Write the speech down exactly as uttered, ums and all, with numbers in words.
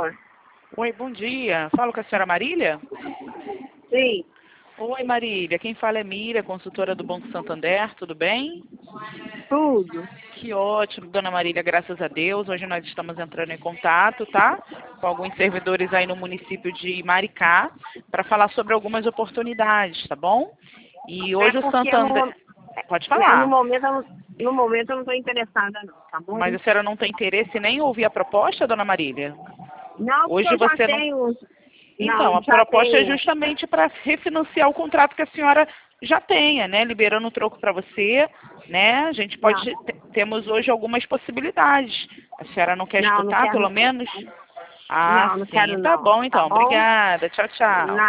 Alô? Oi, bom dia. Falo com a senhora Marília? Sim, Oi, Marília. Quem fala é Mira, consultora do Banco Santander. Tudo bem? tudo. Que ótimo, dona Marília, graças a Deus. Hoje nós estamos entrando em contato, tá? Com alguns servidores aí no município de Maricá, para falar sobre algumas oportunidades, tá bom? E É hoje o porque no, Santander... Pode é, no falar. momento, eu não- no momento eu não estou interessada não, tá bom? Mas a senhora não tem interesse nem em ouvir a proposta, dona Marília? Não, porque Hoje eu já você não... tenho. Então, Não, a já proposta é tenho. justamente para refinanciar o contrato que a senhora já tenha, né? Liberando o troco para você, né? A gente pode... Não, te- Temos hoje algumas possibilidades. A senhora não quer não, não escutar, pelo quero. menos? Ah, Não, não sim. quero Tá não, bom, tá então. bom? Obrigada. Tchau, tchau.